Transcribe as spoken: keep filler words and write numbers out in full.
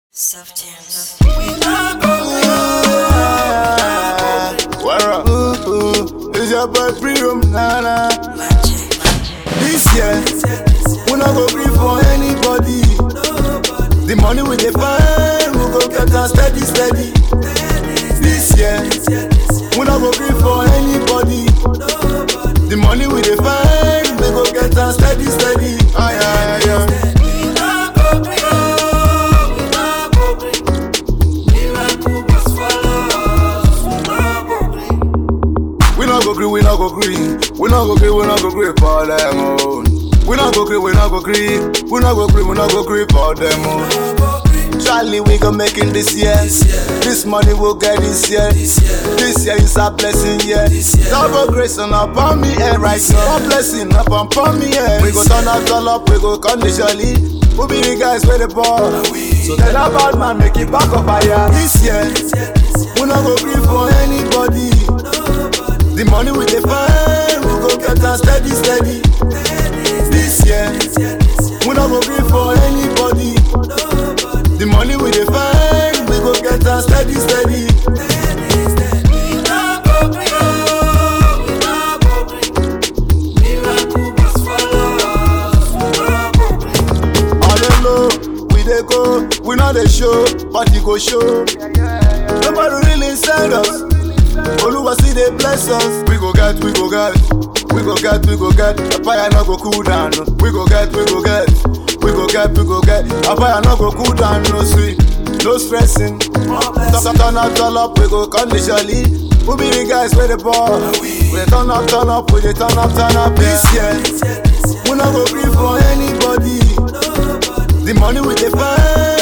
Soft jams. Where up? It's your boy Freedom Nana. Magic, magic. This year, we not go free for anybody. The money we dey find, we go get am steady, steady. This year, we not go free for anybody. The money we dey find, we go get am steady, steady. Aye, aye, aye. We not go gree, we not go gree. We not go gree, we not go gree for them own. We not go gree, we not go gree. We not go gree, we not go gree for them own. Charlie, we gon' make it this year. This money we'll get this year. This year is a blessing, yeah. Double grace on upon me, yeah, right now. A blessing up upon me, yeah. We go turn up, turn up, we go conditionally. We be the guys with the ball. So tell a bad man, make it back up fire. This year, we not go gree for anybody. The money we dey find, we go get am steady, steady. This year, we not go gree for anybody. The money we dey find, we go get am steady, steady. On the low, we dey go, we not dey show, but you go show. Nobody really send us. Oluwa see they bless us. We go get, we go get, we go get, we go get. The fire no go cool down. We go get, we go get, we go get, we go get. The fire no go cool down. No sweet, no stressing. Turn turn up, turn up, we go conditionally. We be the guys with the ball. We turn up, turn up, we dey turn up, turn up. This year, we not go gree for anybody. The money we dey find.